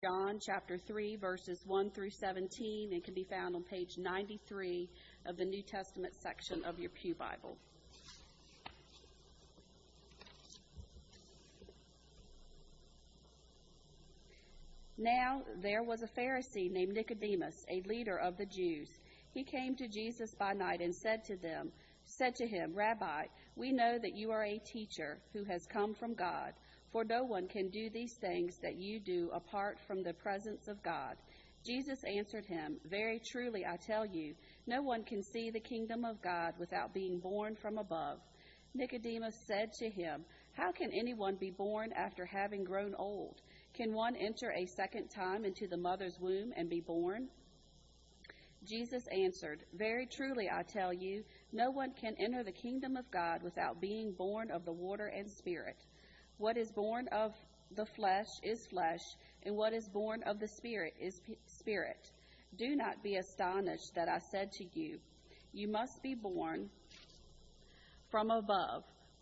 John chapter 3, verses 1 through 17, and can be found on page 93 of the New Testament section of your Pew Bible. Now there was a Pharisee named Nicodemus, a leader of the Jews. He came to Jesus by night and said to him, Rabbi, we know that you are a teacher who has come from God, for no one can do these things that you do apart from the presence of God. Jesus answered him, Very truly I tell you, no one can see the kingdom of God without being born from above. Nicodemus said to him, How can anyone be born after having grown old? Can one enter a second time into the mother's womb and be born? Jesus answered, Very truly I tell you, no one can enter the kingdom of God without being born of the water and Spirit. What is born of the flesh is flesh, and what is born of the Spirit is spirit. Do not be astonished that I said to you, You must be born from above.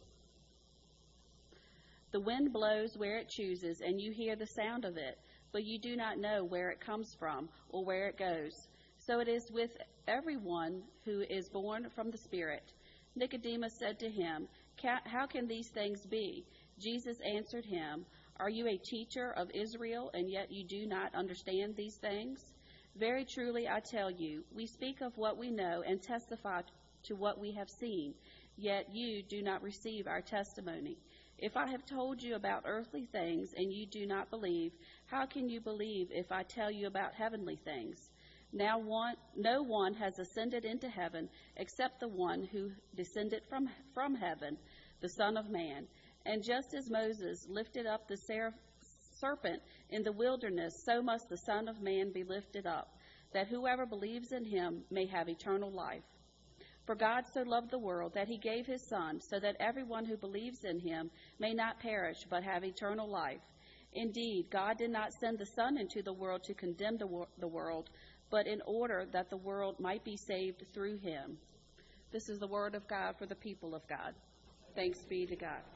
The wind blows where it chooses, and you hear the sound of it, but you do not know where it comes from or where it goes. So it is with everyone who is born from the Spirit. Nicodemus said to him, How can these things be? Jesus answered him, Are you a teacher of Israel, and yet you do not understand these things? Very truly I tell you, we speak of what we know and testify to what we have seen, yet you do not receive our testimony. If I have told you about earthly things and you do not believe, how can you believe if I tell you about heavenly things? Now no one has ascended into heaven except the one who descended from heaven, the Son of Man. And just as Moses lifted up the serpent in the wilderness, so must the Son of Man be lifted up, that whoever believes in him may have eternal life. For God so loved the world that he gave his Son, so that everyone who believes in him may not perish but have eternal life. Indeed, God did not send the Son into the world to condemn the world, but in order that the world might be saved through him. This is the word of God for the people of God. Thanks be to God.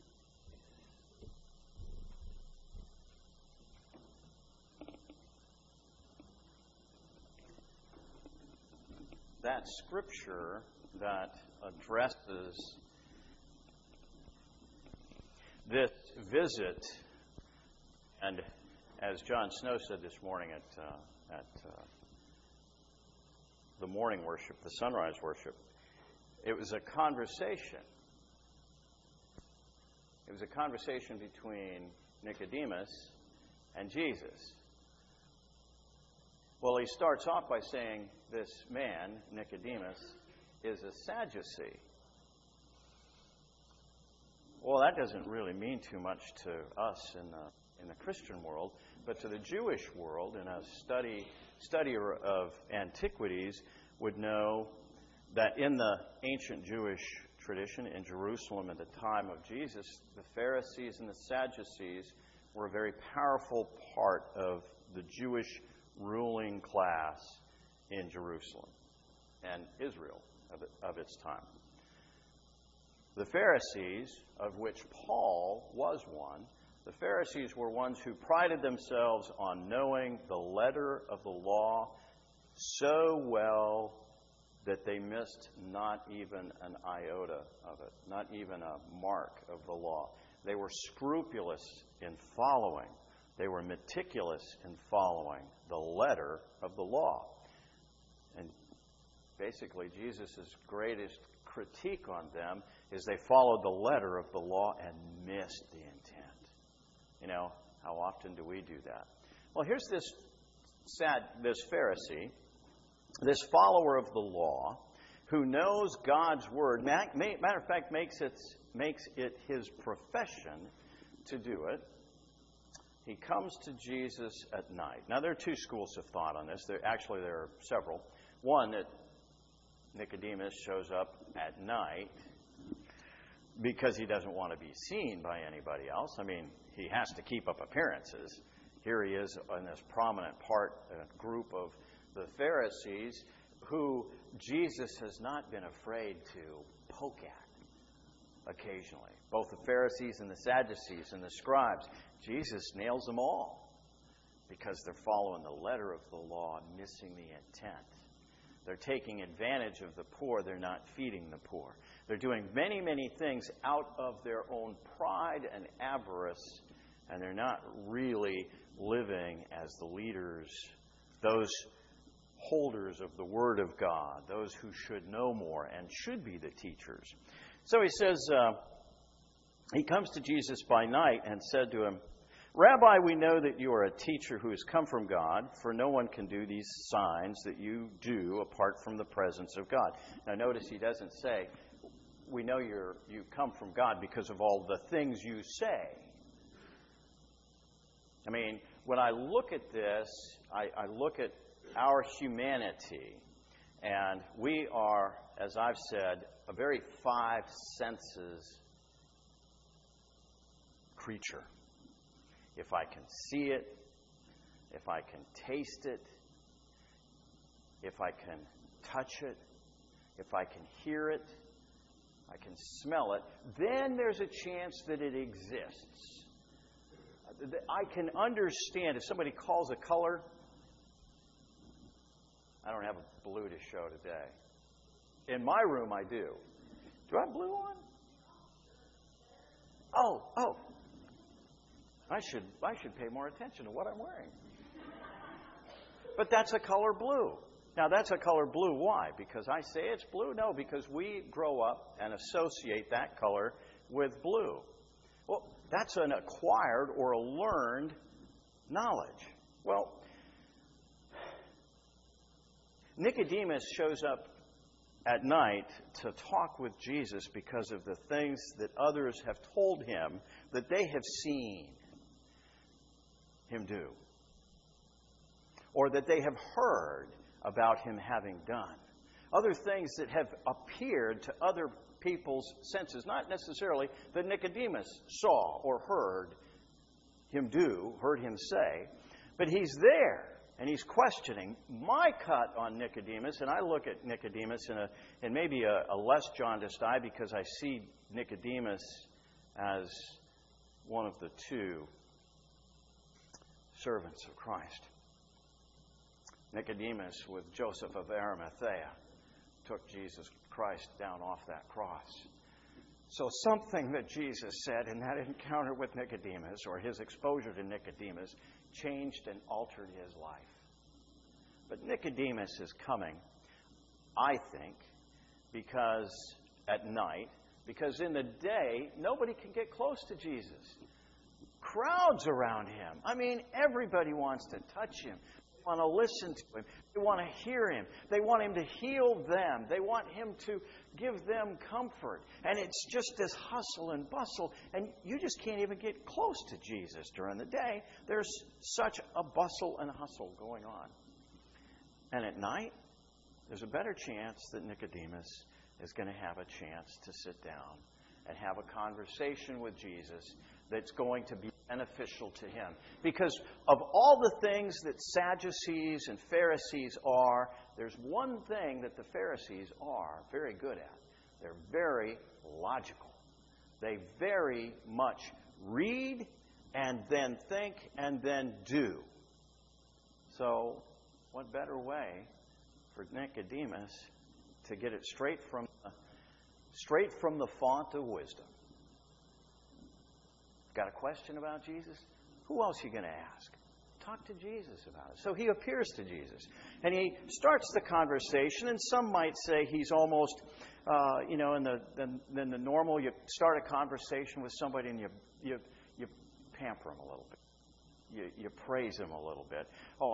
That scripture that addresses this visit, and as John Snow said this morning at the morning worship, the sunrise worship, it was a conversation. It was a conversation between Nicodemus and Jesus. Well, he starts off by saying this man, Nicodemus, is a Sadducee. Well, that doesn't really mean too much to us in the Christian world, but to the Jewish world, and a studier of antiquities would know that in the ancient Jewish tradition in Jerusalem at the time of Jesus, the Pharisees and the Sadducees were a very powerful part of the Jewish ruling class in Jerusalem and Israel of its time. The Pharisees, of which Paul was one, the Pharisees were ones who prided themselves on knowing the letter of the law so well that they missed not even an iota of it, not even a mark of the law. They were scrupulous in following. They were meticulous in following the letter of the law. And basically, Jesus' greatest critique on them is they followed the letter of the law and missed the intent. You know, how often do we do that? Well, here's this Pharisee, this follower of the law, who knows God's word. Matter of fact, makes it his profession to do it. He comes to Jesus at night. Now, there are two schools of thought on this. There are several. One, that Nicodemus shows up at night because he doesn't want to be seen by anybody else. I mean, he has to keep up appearances. Here he is in this prominent group of the Pharisees who Jesus has not been afraid to poke at occasionally. Both the Pharisees and the Sadducees and the scribes. Jesus nails them all. because they're following the letter of the law, missing the intent. They're taking advantage of the poor. They're not feeding the poor. They're doing many, many things out of their own pride and avarice, and they're not really living as the leaders, those holders of the Word of God, those who should know more and should be the teachers. So he says, he comes to Jesus by night and said to him, Rabbi, we know that you are a teacher who has come from God, for no one can do these signs that you do apart from the presence of God. Now notice he doesn't say, we know you come from God because of all the things you say. I mean, when I look at this, I look at our humanity, and we are, as I've said, a very five senses creature. If I can see it, if I can taste it, if I can touch it, if I can hear it, I can smell it, then there's a chance that it exists. I can understand if somebody calls a color. I don't have a blue to show today. In my room, I do. Do I have blue on? Oh. I should pay more attention to what I'm wearing. But that's a color blue. Now, that's a color blue. Why? Because I say it's blue? No, because we grow up and associate that color with blue. Well, that's an acquired or a learned knowledge. Well, Nicodemus shows up at night to talk with Jesus because of the things that others have told him that they have seen him do, or that they have heard about him having done. Other things that have appeared to other people's senses, not necessarily that Nicodemus saw or heard him do, heard him say, but he's there and he's questioning. My cut on Nicodemus, and I look at Nicodemus in maybe a less jaundiced eye because I see Nicodemus as one of the two servants of Christ. Nicodemus, with Joseph of Arimathea, took Jesus Christ down off that cross. So something that Jesus said in that encounter with Nicodemus, or his exposure to Nicodemus, changed and altered his life. But Nicodemus is coming, I think, because at night, because in the day, nobody can get close to Jesus. Crowds around him. I mean, everybody wants to touch him. They want to listen to him. They want to hear him. They want him to heal them. They want him to give them comfort. And it's just this hustle and bustle. And you just can't even get close to Jesus during the day. There's such a bustle and hustle going on. And at night, there's a better chance that Nicodemus is going to have a chance to sit down and have a conversation with Jesus that's going to be beneficial to him. Because of all the things that Sadducees and Pharisees are, there's one thing that the Pharisees are very good at. They're very logical. They very much read and then think and then do. So, what better way for Nicodemus to get it straight from the font of wisdom? Got a question about Jesus? Who else are you going to ask? Talk to Jesus about it. So he appears to Jesus. And he starts the conversation, and some might say he's almost, in the normal, you start a conversation with somebody and you pamper him a little bit. You praise him a little bit.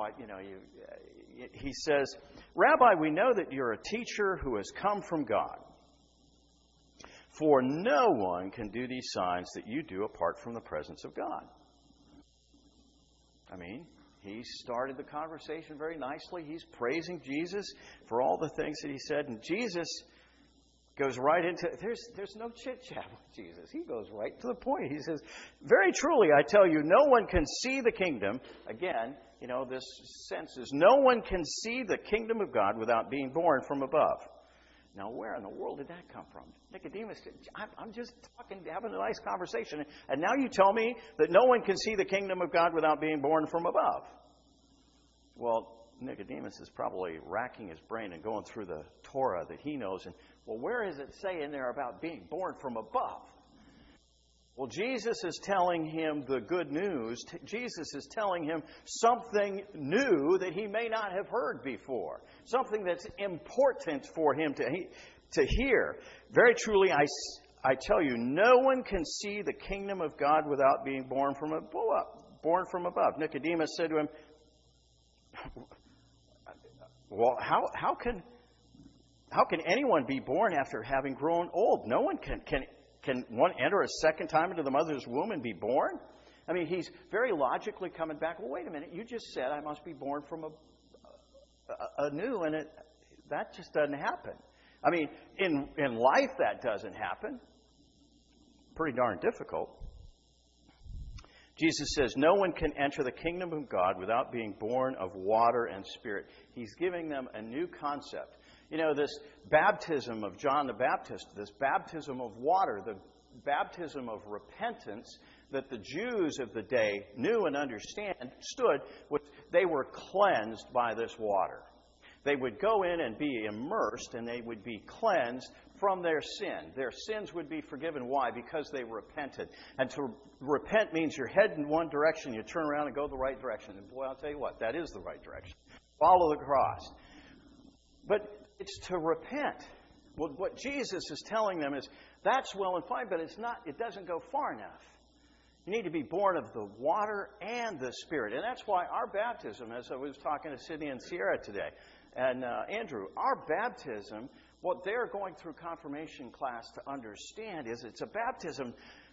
He says, Rabbi, we know that you're a teacher who has come from God. For no one can do these signs that you do apart from the presence of God. I mean, he started the conversation very nicely. He's praising Jesus for all the things that he said. And Jesus goes right into, there's no chit-chat with Jesus. He goes right to the point. He says, very truly, I tell you, no one can see the kingdom. Again, this sense is no one can see the kingdom of God without being born from above. Now, where in the world did that come from? Nicodemus, I'm just talking, having a nice conversation. And now you tell me that no one can see the kingdom of God without being born from above. Well, Nicodemus is probably racking his brain and going through the Torah that he knows. And, well, where does it say in there about being born from above? Well, Jesus is telling him the good news. Jesus is telling him something new that he may not have heard before. Something that's important for him to hear. Very truly, I tell you, no one can see the kingdom of God without being born from above. Nicodemus said to him, well, how can anyone be born after having grown old? No one can one enter a second time into the mother's womb and be born? I mean, he's very logically coming back. Well, wait a minute. You just said I must be born from anew, and that just doesn't happen. I mean, in life that doesn't happen. Pretty darn difficult. Jesus says, no one can enter the kingdom of God without being born of water and spirit. He's giving them a new concept. You know, this baptism of John the Baptist, this baptism of water, the baptism of repentance that the Jews of the day knew and understood, they were cleansed by this water. They would go in and be immersed, and they would be cleansed from their sin. Their sins would be forgiven. Why? Because they repented. And to repent means you're heading in one direction, you turn around and go the right direction. And boy, I'll tell you what, that is the right direction. Follow the cross. But it's to repent. Well, what Jesus is telling them is that's well and fine, but it doesn't go far enough. You need to be born of the water and the Spirit. And that's why our baptism, as I was talking to Sydney and Sierra today, and Andrew, our baptism, what they're going through confirmation class to understand is it's a baptism.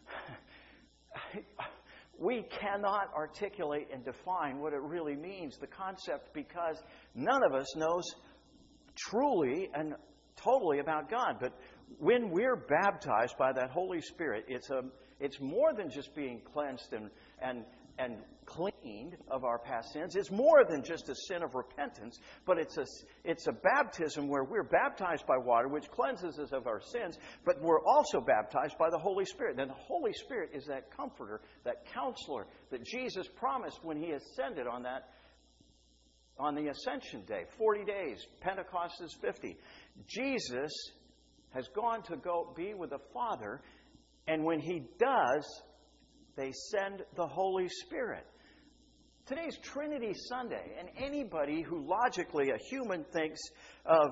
We cannot articulate and define what it really means, the concept, because none of us knows truly and totally about God. But when we're baptized by that Holy Spirit, it's more than just being cleansed and cleaned of our past sins. It's more than just a sin of repentance, but it's a baptism where we're baptized by water, which cleanses us of our sins, but we're also baptized by the Holy Spirit. And the Holy Spirit is that comforter, that counselor that Jesus promised when he ascended on the Ascension Day. 40 days. Pentecost is 50. Jesus has gone to go be with the Father, and when he does, they send the Holy Spirit. Today's Trinity Sunday, and anybody who logically, a human, thinks of,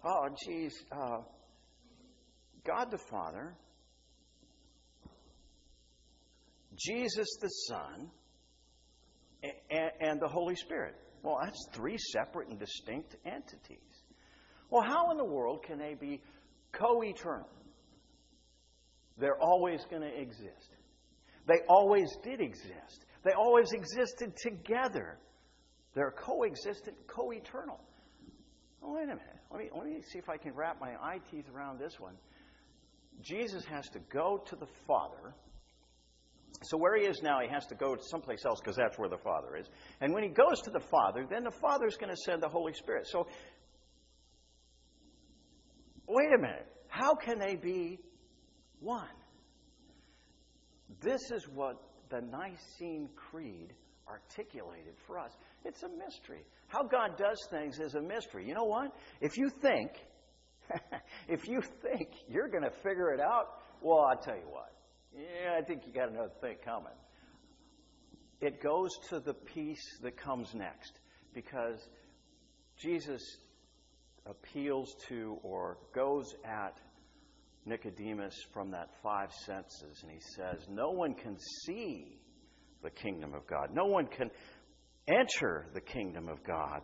God the Father, Jesus the Son, and the Holy Spirit. Well, that's three separate and distinct entities. Well, how in the world can they be co-eternal? They're always going to exist. They always did exist. They always existed together. They're coexistent, co-eternal. Oh, wait a minute. Let me see if I can wrap my eye teeth around this one. Jesus has to go to the Father. So where he is now, he has to go someplace else because that's where the Father is. And when he goes to the Father, then the Father's going to send the Holy Spirit. So, wait a minute. How can they be one? This is what the Nicene Creed articulated for us. It's a mystery. How God does things is a mystery. You know what? If you think you're going to figure it out, well, I'll tell you what. Yeah, I think you got another thing coming. It goes to the piece that comes next, because Jesus appeals to or goes at Nicodemus from that five senses, and he says, no one can see the kingdom of God. No one can enter the kingdom of God.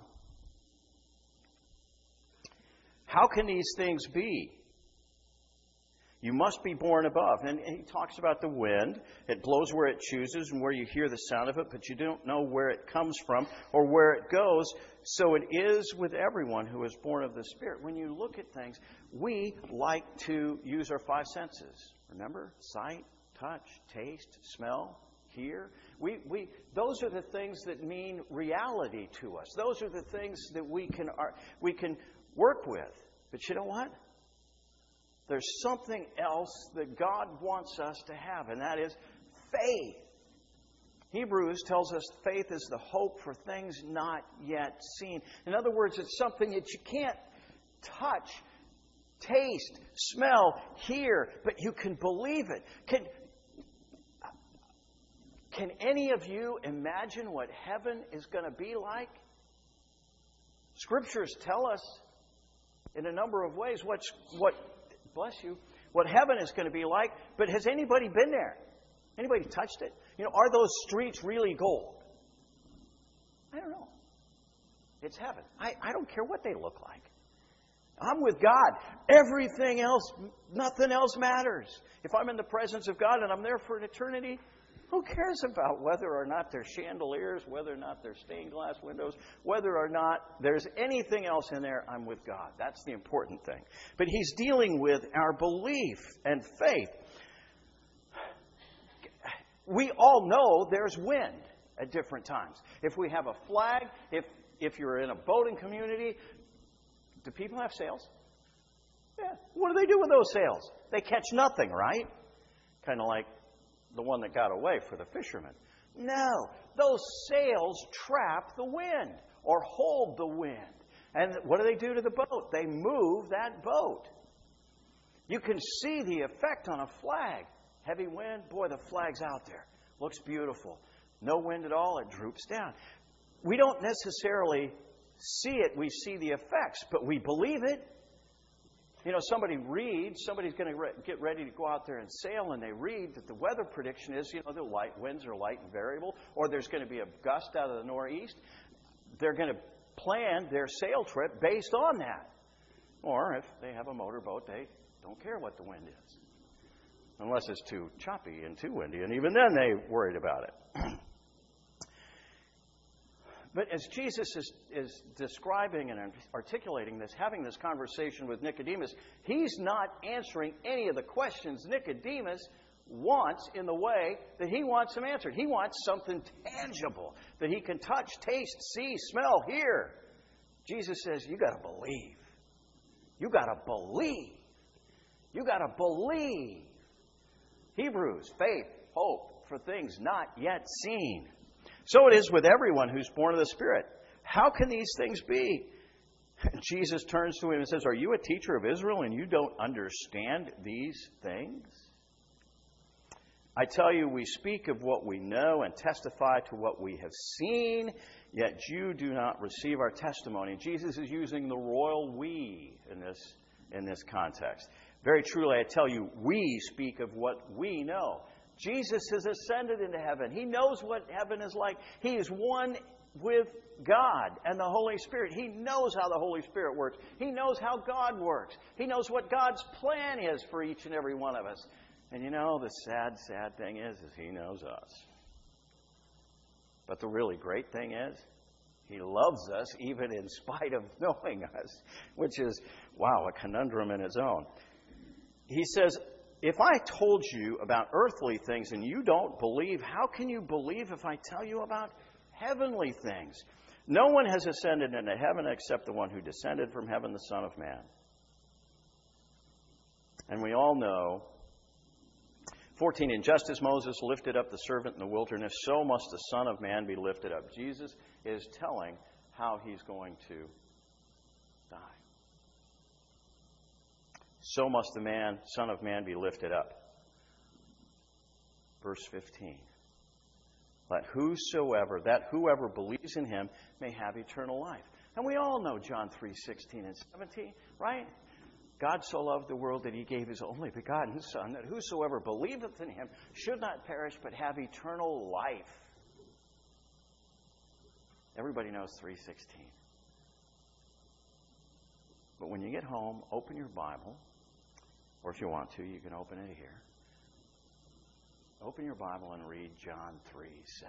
How can these things be? You must be born above. And he talks about the wind. It blows where it chooses and where you hear the sound of it, but you don't know where it comes from or where it goes. So it is with everyone who is born of the Spirit. When you look at things, we like to use our five senses. Remember? Sight, touch, taste, smell, hear. Those are the things that mean reality to us. Those are the things that we can work with. But you know what? There's something else that God wants us to have, and that is faith. Hebrews tells us faith is the hope for things not yet seen. In other words, it's something that you can't touch, taste, smell, hear, but you can believe it. Can any of you imagine what heaven is going to be like? Scriptures tell us in a number of ways what heaven is going to be like, but has anybody been there? Anybody touched it? Are those streets really gold? I don't know. It's heaven. I don't care what they look like. I'm with God. Everything else, nothing else matters. If I'm in the presence of God and I'm there for an eternity, who cares about whether or not there's chandeliers, whether or not there's stained glass windows, whether or not there's anything else in there? I'm with God. That's the important thing. But he's dealing with our belief and faith. We all know there's wind at different times. If we have a flag, if you're in a boating community, do people have sails? Yeah. What do they do with those sails? They catch nothing, right? Kind of like the one that got away for the fishermen. No, those sails trap the wind or hold the wind. And what do they do to the boat? They move that boat. You can see the effect on a flag. Heavy wind, boy, the flag's out there. Looks beautiful. No wind at all, it droops down. We don't necessarily see it. We see the effects, but we believe it. Somebody's going to get ready to go out there and sail, and they read that the weather prediction is, the light winds are light and variable, or there's going to be a gust out of the northeast. They're going to plan their sail trip based on that. Or if they have a motorboat, they don't care what the wind is. Unless it's too choppy and too windy, and even then they worried about it. But as Jesus is describing and articulating this, having this conversation with Nicodemus, he's not answering any of the questions Nicodemus wants in the way that he wants them answered. He wants something tangible that he can touch, taste, see, smell, hear. Jesus says, you got to believe. You got to believe. You got to believe. Hebrews, faith, hope for things not yet seen. So it is with everyone who's born of the Spirit. How can these things be? Jesus turns to him and says, are you a teacher of Israel and you don't understand these things? I tell you, we speak of what we know and testify to what we have seen, yet you do not receive our testimony. Jesus is using the royal we in this context. Very truly, I tell you, we speak of what we know. Jesus has ascended into heaven. He knows what heaven is like. He is one with God and the Holy Spirit. He knows how the Holy Spirit works. He knows how God works. He knows what God's plan is for each and every one of us. And the sad thing is He knows us. But the really great thing is, He loves us even in spite of knowing us, which is, a conundrum in its own. He says, if I told you about earthly things and you don't believe, how can you believe if I tell you about heavenly things? No one has ascended into heaven except the one who descended from heaven, the Son of Man. And we all know, 14, and just as Moses lifted up the servant in the wilderness, so must the Son of Man be lifted up. Jesus is telling how He's going to die. So must the Son of Man be lifted up. Verse 15. Let whoever believes in Him may have eternal life. And we all know John 3:16 and 17, right? God so loved the world that He gave His only begotten Son, that whosoever believeth in Him should not perish but have eternal life. Everybody knows 3:16. But when you get home, open your Bible. Or if you want to, you can open it here. Open your Bible and read John 3:17.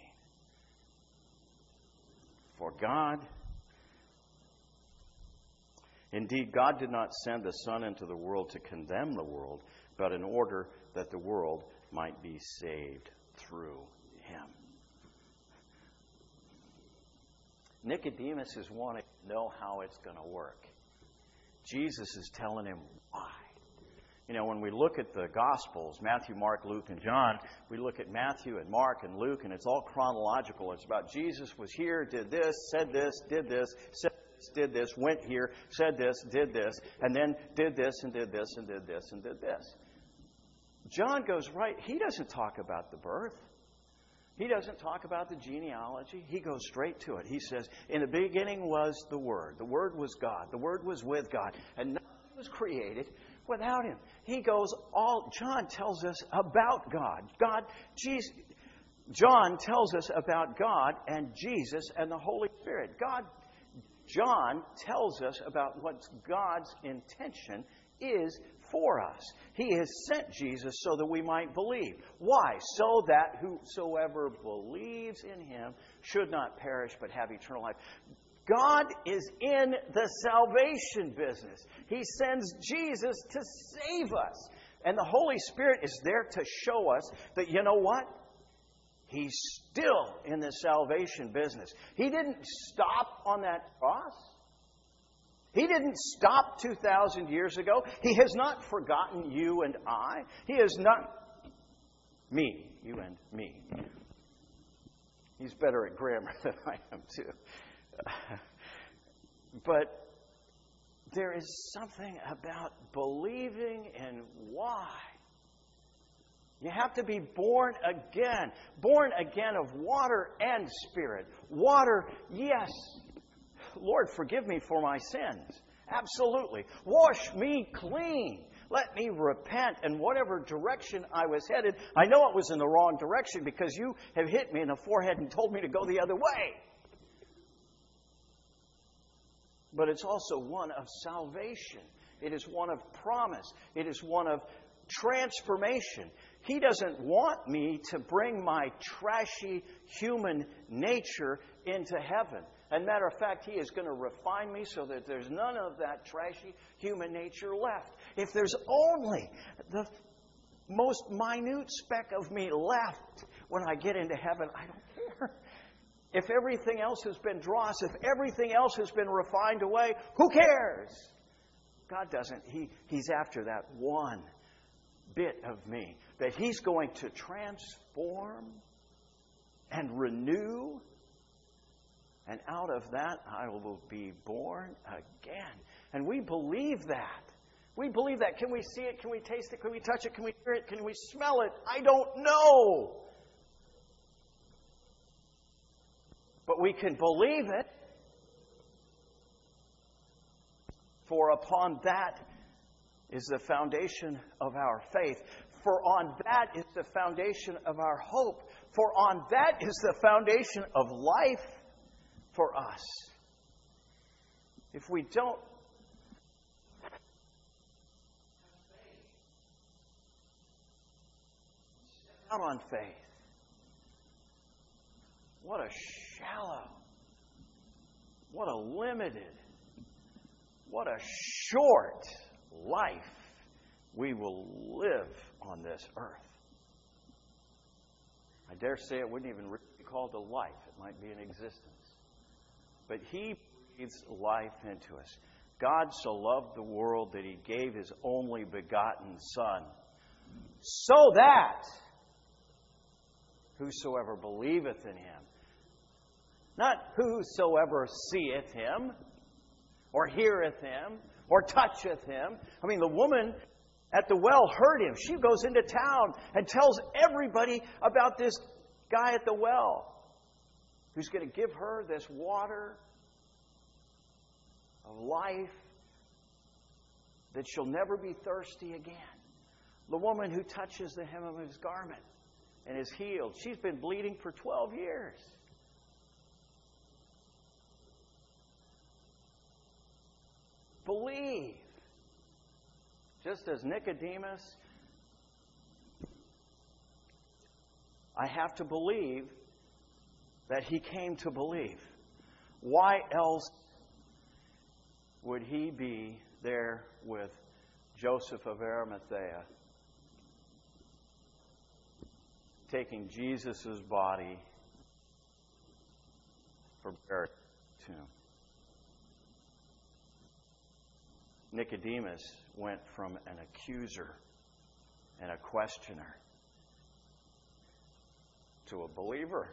For indeed, God did not send the Son into the world to condemn the world, but in order that the world might be saved through Him. Nicodemus is wanting to know how it's going to work. Jesus is telling him why. when we look at the Gospels, Matthew, Mark, Luke, and John, we look at Matthew and Mark and Luke, and it's all chronological. It's about Jesus was here, did this, said this, did this, said this, did this, went here, said this, did this, and then did this, and did this, and did this, and did this. John goes right. He doesn't talk about the birth. He doesn't talk about the genealogy. He goes straight to it. He says, in the beginning was the Word. The Word was God. The Word was with God. And nothing was created without Him. John tells us about God. John tells us about God and Jesus and the Holy Spirit. John tells us about what God's intention is for us. He has sent Jesus so that we might believe. Why? So that whosoever believes in Him should not perish but have eternal life. God is in the salvation business. He sends Jesus to save us. And the Holy Spirit is there to show us that, you know what? He's still in the salvation business. He didn't stop on that cross. He didn't stop 2,000 years ago. He has not forgotten you and I. He has not... Me. You and me. He's better at grammar than I am, too. But there is something about believing in why. You have to be born again. Born again of water and spirit. Water, yes. Lord, forgive me for my sins. Absolutely. Wash me clean. Let me repent in whatever direction I was headed. I know it was in the wrong direction because you have hit me in the forehead and told me to go the other way. But it's also one of salvation. It is one of promise. It is one of transformation. He doesn't want me to bring my trashy human nature into heaven. As a matter of fact, He is going to refine me so that there's none of that trashy human nature left. If there's only the most minute speck of me left when I get into heaven, I don't care. If everything else has been dross, if everything else has been refined away, who cares? God doesn't. He's after that one bit of me that He's going to transform and renew. And out of that, I will be born again. And we believe that. We believe that. Can we see it? Can we taste it? Can we touch it? Can we hear it? Can we smell it? I don't know. But we can believe it. For upon that is the foundation of our faith. For on that is the foundation of our hope. For on that is the foundation of life for us. If we don't step out on faith, what a shallow, what a limited, what a short life we will live on this earth. I dare say it wouldn't even be called a life. It might be an existence. But He breathes life into us. God so loved the world that He gave His only begotten Son, so that whosoever believeth in Him, not whosoever seeth Him, or heareth Him, or toucheth Him. I mean, the woman at the well heard Him. She goes into town and tells everybody about this guy at the well who's going to give her this water of life that she'll never be thirsty again. The woman who touches the hem of His garment and is healed. She's been bleeding for 12 years. Believe. Just as Nicodemus, I have to believe that he came to believe. Why else would he be there with Joseph of Arimathea, taking Jesus' body for burial in the tomb? Nicodemus went from an accuser and a questioner to a believer.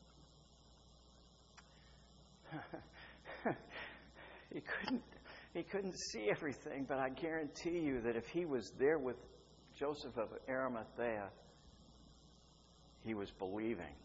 He couldn't see everything, but I guarantee you that if he was there with Joseph of Arimathea, he was believing.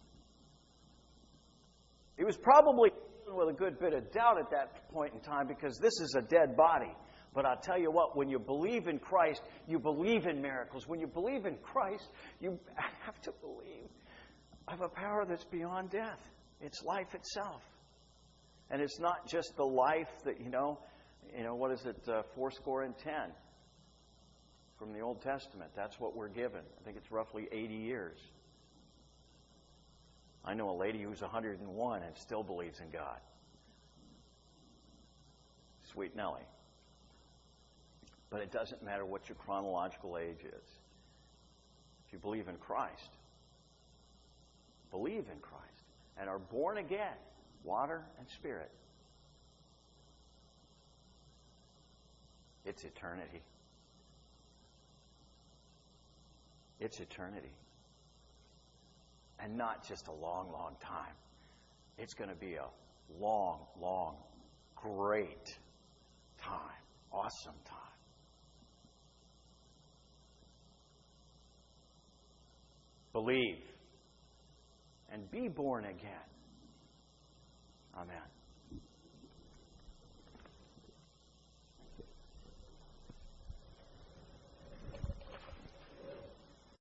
He was probably with a good bit of doubt at that point in time, because this is a dead body. But I'll tell you what, when you believe in Christ, you believe in miracles. When you believe in Christ, you have to believe of a power that's beyond death. It's life itself. And it's not just the life that, what is it, 80 from the Old Testament. That's what we're given. I think it's roughly 80 years. I know a lady who's 101 and still believes in God. Sweet Nellie. But it doesn't matter what your chronological age is. If you believe in Christ, believe in Christ, and are born again, water and spirit, it's eternity. It's eternity. And not just a long, long time. It's going to be a long, long, great time. Awesome time. Believe and be born again.